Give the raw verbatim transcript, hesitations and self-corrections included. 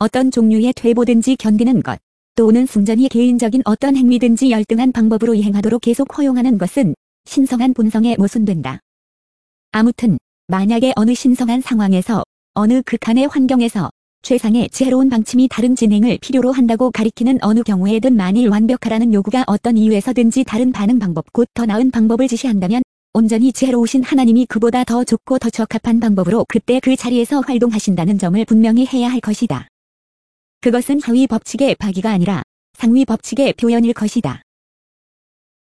어떤 종류의 퇴보든지 견디는 것, 또는 순전히 개인적인 어떤 행위든지 열등한 방법으로 이행하도록 계속 허용하는 것은 신성한 본성에 모순된다. 아무튼 만약에 어느 신성한 상황에서 어느 극한의 환경에서 최상의 지혜로운 방침이 다른 진행을 필요로 한다고 가리키는 어느 경우에든 만일 완벽하라는 요구가 어떤 이유에서든지 다른 반응 방법 곧 더 나은 방법을 지시한다면 온전히 지혜로우신 하나님이 그보다 더 좋고 더 적합한 방법으로 그때 그 자리에서 활동하신다는 점을 분명히 해야 할 것이다. 그것은 하위 법칙의 파기가 아니라 상위 법칙의 표현일 것이다.